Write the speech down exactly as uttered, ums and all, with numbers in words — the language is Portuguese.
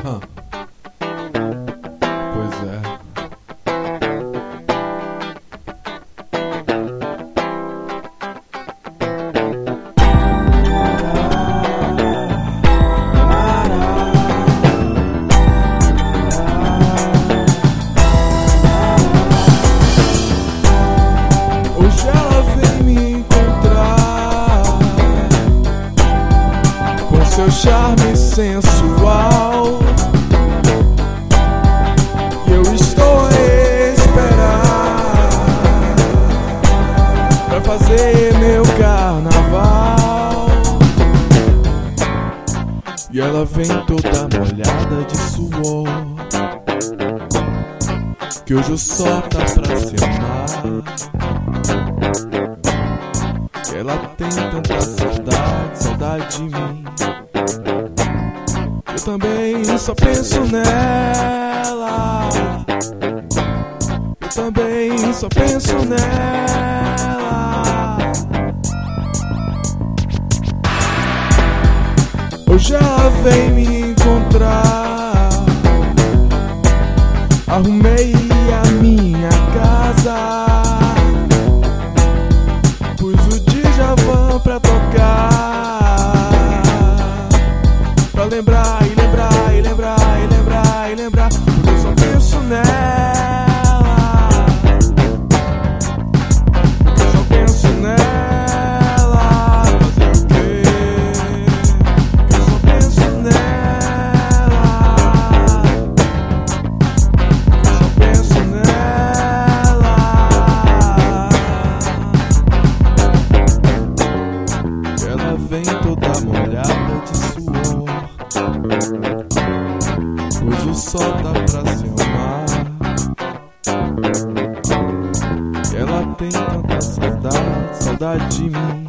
Hum. Pois é. Hoje ela vem me encontrar com seu charme sensual, e eu estou a esperar pra fazer meu carnaval. E ela vem toda molhada de suor, que hoje o sol tá pra se amar. Ela tem tanta saudade, saudade de mim. Eu também só penso nela. Eu também só penso nela. Hoje ela vem me encontrar. Arrumei a minha casa, pus o Djavan pra tocar, pra lembrar e lembrar e lembrar e lembrar e lembrar, porque eu só penso nela, porque eu só penso nela. Fazer o quê? Que eu só penso nela, que eu só penso nela. Ela vem toda molhada de suor, hoje o sol tá pra se amar. Ela tem tanta saudade, saudade de mim.